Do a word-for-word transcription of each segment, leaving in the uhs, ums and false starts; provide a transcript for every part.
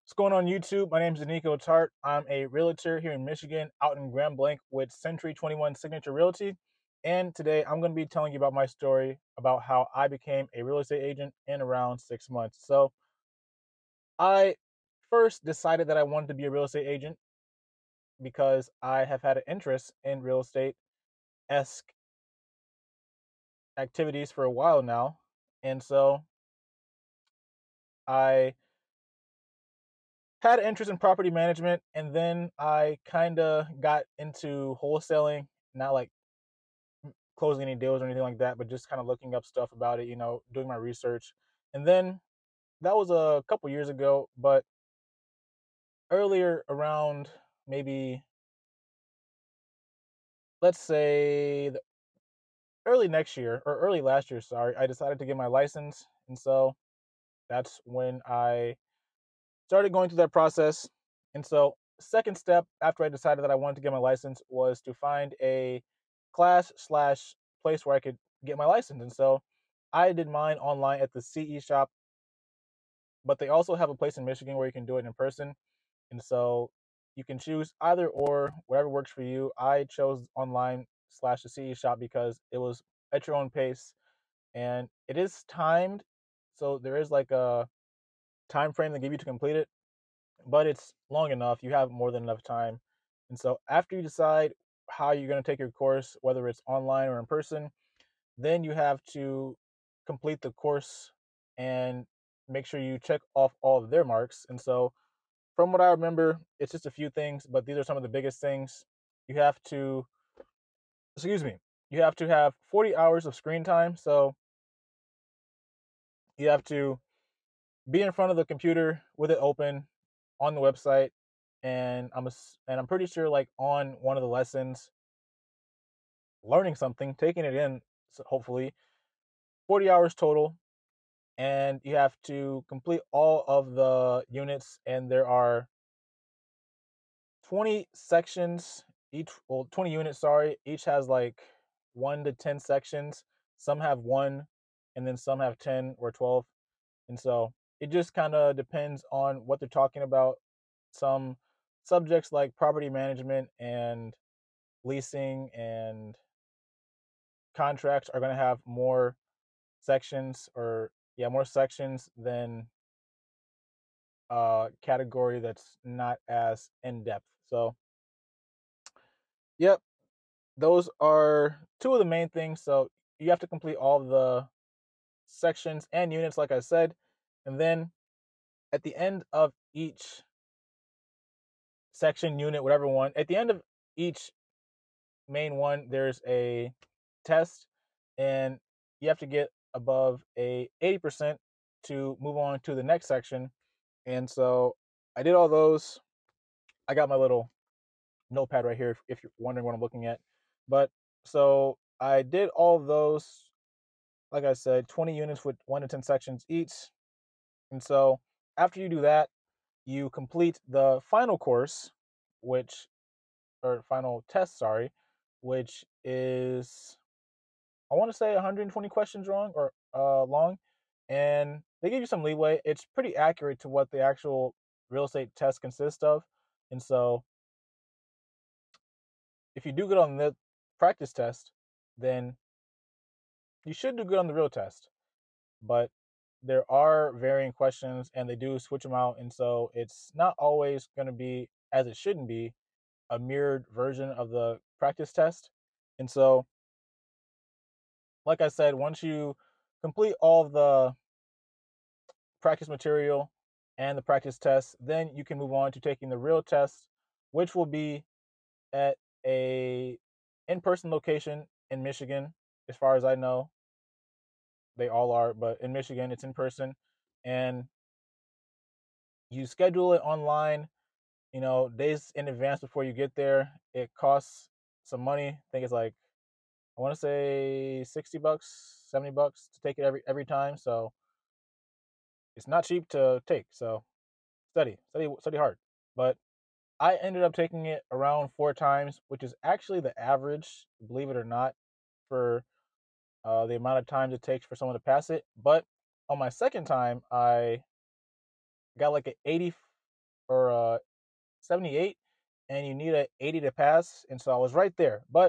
What's going on YouTube? My name is Nico Tart. I'm a realtor here in Michigan, out in Grand Blanc with Century twenty-one Signature Realty. And today I'm going to be telling you about my story about how I became a real estate agent in around six months. So I first decided that I wanted to be a real estate agent because I have had an interest in real estate esque activities for a while now. And so I had an interest in property management, and then I kind of got into wholesaling, not like closing any deals or anything like that, but just kind of looking up stuff about it, you know, doing my research. And then that was a couple years ago, but earlier around maybe, let's say, the early next year or early last year, sorry, I decided to get my license. And so that's when I started going through that process. And so, second step after I decided that I wanted to get my license was to find a class slash place where I could get my license. And so I did mine online at the C E shop, but they also have a place in Michigan where you can do it in person. And so you can choose either or, whatever works for you. I chose online slash the C E shop because it was at your own pace and it is timed. So there is like a time frame they give you to complete it, but it's long enough. You have more than enough time. And so after you decide how you're going to take your course, whether it's online or in person, then you have to complete the course and make sure you check off all of their marks. And so from what I remember, it's just a few things, but these are some of the biggest things. You have to, excuse me, you have to have forty hours of screen time. So you have to be in front of the computer with it open on the website, and I'm a, and I'm pretty sure like on one of the lessons, learning something, taking it in, so hopefully forty hours total, and you have to complete all of the units, and there are twenty sections each, well twenty units, sorry, each has like one to ten sections. Some have one, and then some have ten or twelve. And so it just kind of depends on what they're talking about. Some subjects like property management and leasing and contracts are going to have more sections, or yeah, more sections than a category that's not as in depth. So, yep, those are two of the main things. So you have to complete all of the sections and units, like I said, and then at the end of each section, unit, whatever one, at the end of each main one, there's a test, and you have to get above a eighty percent to move on to the next section. And so I did all those. I got my little notepad right here if, if you're wondering what I'm looking at. But so I did all of those. Like I said, twenty units with one to ten sections each. And so after you do that, you complete the final course, which, or final test, sorry, which is, I want to say one hundred twenty questions wrong or uh, long, and they give you some leeway. It's pretty accurate to what the actual real estate test consists of, and so if you do good on the practice test, then you should do good on the real test. But there are varying questions, and they do switch them out, and so it's not always going to be, as it shouldn't be, a mirrored version of the practice test. And so, like I said, once you complete all of the practice material and the practice test, then you can move on to taking the real test, which will be at a in-person location in Michigan. As far as I know, they all are, but in Michigan, it's in person, and you schedule it online, you know, days in advance before you get there. It costs some money. I think it's like, I want to say sixty bucks, seventy bucks to take it every every time. So it's not cheap to take. So study, study, study hard. But I ended up taking it around four times, which is actually the average, believe it or not, for uh, the amount of times it takes for someone to pass it. But on my second time, I got like an eighty. or uh, seventy-eight, and you need a eighty to pass. And so I was right there. But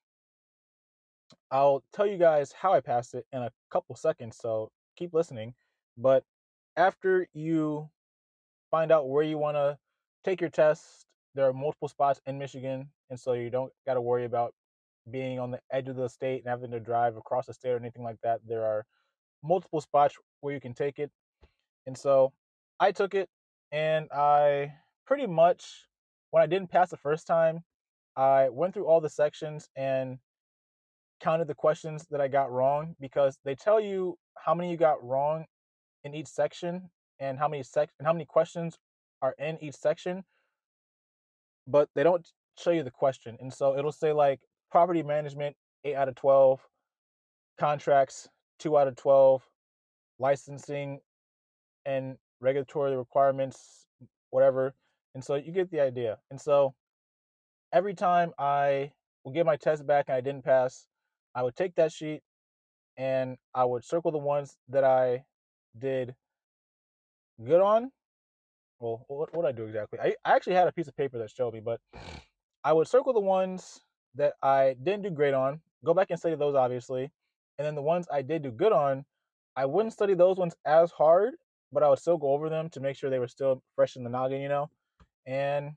I'll tell you guys how I passed it in a couple seconds. So keep listening. But after you find out where you want to take your test, there are multiple spots in Michigan. And so you don't got to worry about being on the edge of the state and having to drive across the state or anything like that. There are multiple spots where you can take it. And so I took it, and I pretty much, when I didn't pass the first time, I went through all the sections and counted the questions that I got wrong, because they tell you how many you got wrong in each section and how many sec and how many questions are in each section, but they don't show you the question. And so it'll say like property management eight out of twelve, contracts two out of twelve, licensing and regulatory requirements, whatever. And so you get the idea. And so every time I would get my test back and I didn't pass, I would take that sheet and I would circle the ones that I did good on. Well, what would I do exactly? I, I actually had a piece of paper that showed me, but I would circle the ones that I didn't do great on, go back and study those, obviously. And then the ones I did do good on, I wouldn't study those ones as hard, but I would still go over them to make sure they were still fresh in the noggin, you know? And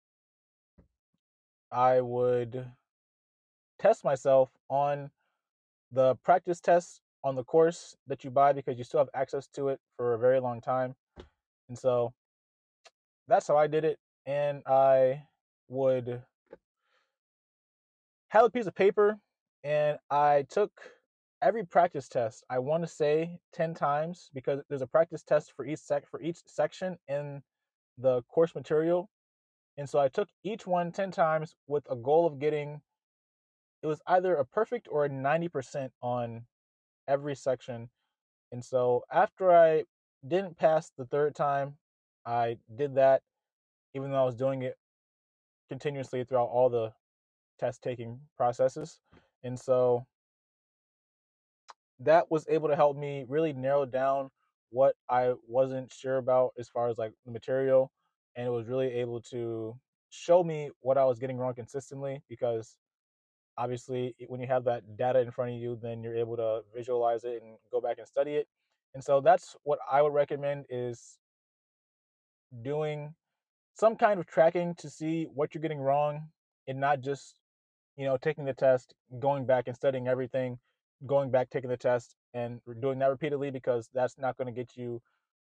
I would test myself on the practice tests on the course that you buy, because you still have access to it for a very long time. And so that's how I did it. And I would have a piece of paper, and I took every practice test, I want to say ten times, because there's a practice test for each sec for each section in the course material. And so I took each one ten times with a goal of getting, it was either a perfect or a ninety percent on every section. And so after I didn't pass the third time, I did that, even though I was doing it continuously throughout all the test taking processes. And so that was able to help me really narrow down what I wasn't sure about as far as like the material. And it was really able to show me what I was getting wrong consistently, because obviously when you have that data in front of you, then you're able to visualize it and go back and study it. And so that's what I would recommend, is doing some kind of tracking to see what you're getting wrong, and not just, you know, taking the test, going back and studying everything, going back, taking the test, and doing that repeatedly, because that's not going to get you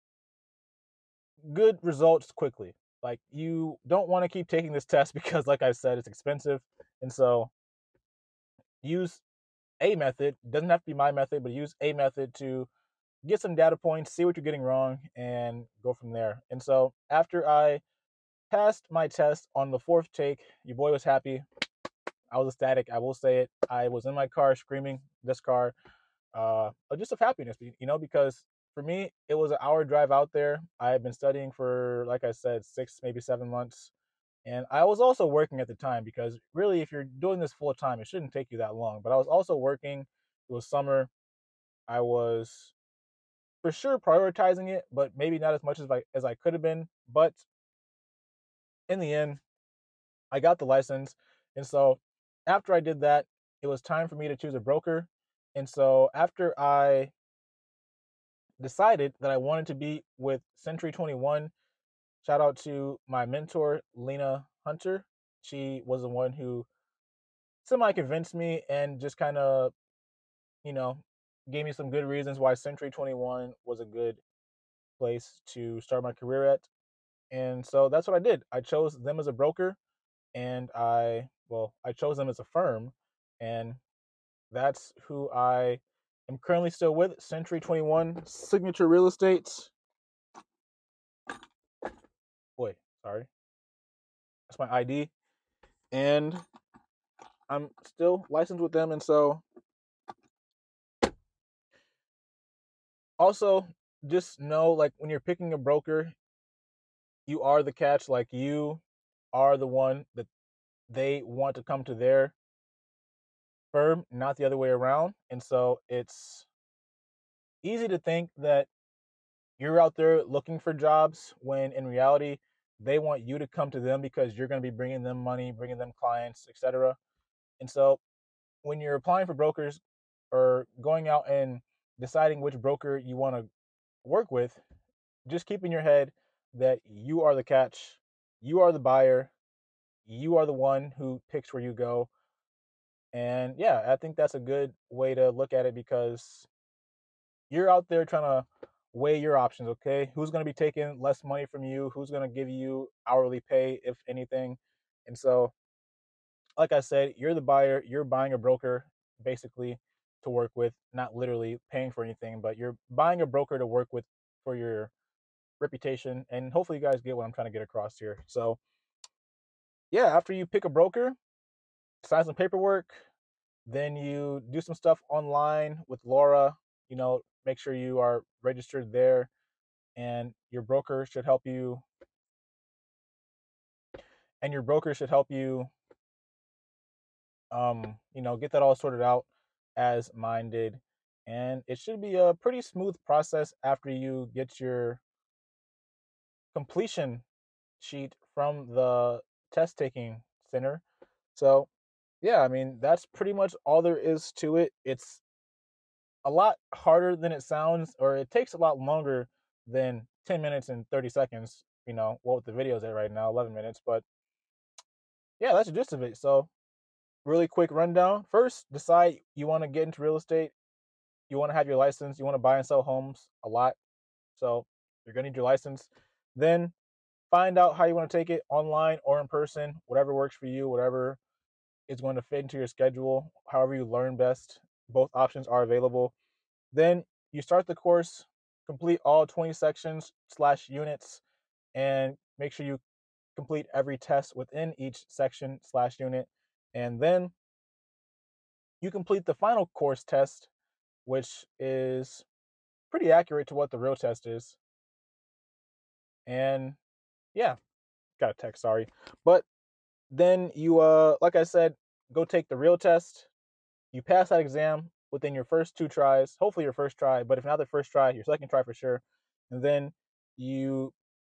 good results quickly. Like, you don't want to keep taking this test because, like I said, it's expensive. And so use a method. Doesn't have to be my method, but use a method to get some data points, see what you're getting wrong, and go from there. And so after I passed my test on the fourth take, your boy was happy. I was ecstatic. I will say it. I was in my car screaming, this car, uh, just of happiness, you know, because for me, it was an hour drive out there. I had been studying for, like I said, six, maybe seven months. And I was also working at the time, because really, if you're doing this full time, it shouldn't take you that long. But I was also working. It was summer. I was for sure prioritizing it, but maybe not as much as I, as I could have been. But in the end, I got the license. And so after I did that, it was time for me to choose a broker. And so after I decided that I wanted to be with Century twenty-one, shout out to my mentor, Lena Hunter. She was the one who semi convinced me and just kind of, you know, gave me some good reasons why Century twenty-one was a good place to start my career at. And so that's what I did. I chose them as a broker, and I, well, I chose them as a firm, and that's who I am currently still with, Century twenty-one Signature Real Estate. Boy, sorry. That's my I D. And I'm still licensed with them. And so also just know, like, when you're picking a broker, you are the catch. Like, you are the one that they want to come to their firm, not the other way around. And so it's easy to think that you're out there looking for jobs, when in reality, They want you to come to them because you're going to be bringing them money, bringing them clients, et cetera. And so when you're applying for brokers or going out and deciding which broker you want to work with, just keep in your head that you are the catch, you are the buyer, you are the one who picks where you go. And yeah, I think that's a good way to look at it because you're out there trying to weigh your options, okay? Who's going to be taking less money from you? Who's going to give you hourly pay, if anything? And so, like I said, you're the buyer, you're buying a broker basically to work with, not literally paying for anything, but you're buying a broker to work with for your reputation. And hopefully, you guys get what I'm trying to get across here. So, yeah, after you pick a broker, sign some paperwork, then you do some stuff online with Laura, you know, make sure you are registered there, and your broker should help you and your broker should help you um, you know, get that all sorted out as mine did. And it should be a pretty smooth process after you get your completion sheet from the test taking center. So, yeah, I mean, that's pretty much all there is to it. It's a lot harder than it sounds, or it takes a lot longer than ten minutes and thirty seconds, you know, what the video's at right now, eleven minutes. But yeah, that's the gist of it. So, really quick rundown. First, decide you want to get into real estate. You want to have your license. You want to buy and sell homes a lot. So, you're going to need your license. Then, find out how you want to take it online or in person, whatever works for you, whatever is going to fit into your schedule, however you learn best. Both options are available. Then you start the course, complete all twenty sections slash units, and make sure you complete every test within each section slash unit. And then you complete the final course test, which is pretty accurate to what the real test is. And yeah, got a text, sorry. But then you, uh, like I said, go take the real test. You pass that exam within your first two tries, hopefully your first try, but if not the first try, your second try for sure. And then you,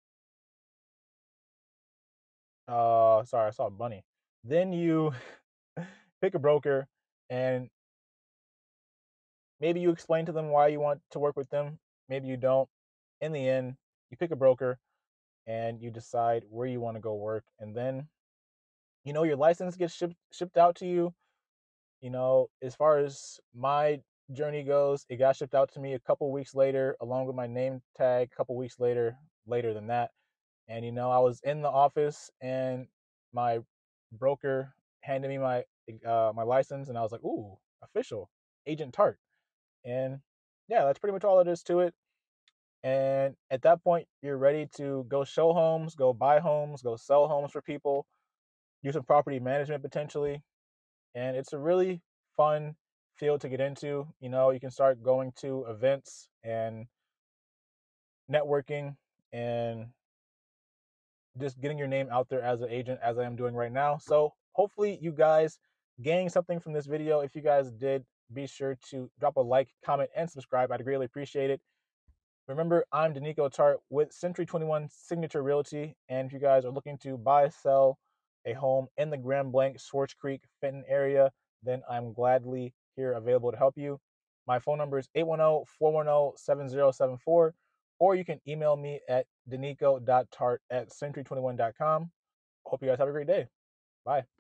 uh, sorry, I saw a bunny. Then you pick a broker and maybe you explain to them why you want to work with them. Maybe you don't. In the end, you pick a broker and you decide where you want to go work. And then, you know, your license gets shipped shipped out to you. You know, as far as my journey goes, it got shipped out to me a couple weeks later, along with my name tag. A couple weeks later, later than that, and you know, I was in the office, and my broker handed me my uh, my license, and I was like, "Ooh, official, Agent Tart." And yeah, that's pretty much all it is to it. And at that point, you're ready to go show homes, go buy homes, go sell homes for people, do some property management potentially, and it's a really fun field to get into. You know, you can start going to events and networking and just getting your name out there as an agent, as I am doing right now. So hopefully you guys gained something from this video. If you guys did, be sure to drop a like, comment, and subscribe. I'd greatly appreciate it. Remember, I'm Danico Tart with Century twenty-one Signature Realty, and if you guys are looking to buy, sell a home in the Grand Blanc, Swartz Creek, Fenton area, then I'm gladly here available to help you. My phone number is eight one zero, four one zero, seven zero seven four, or you can email me at danico dot tart at century twenty-one dot com. Hope you guys have a great day. Bye.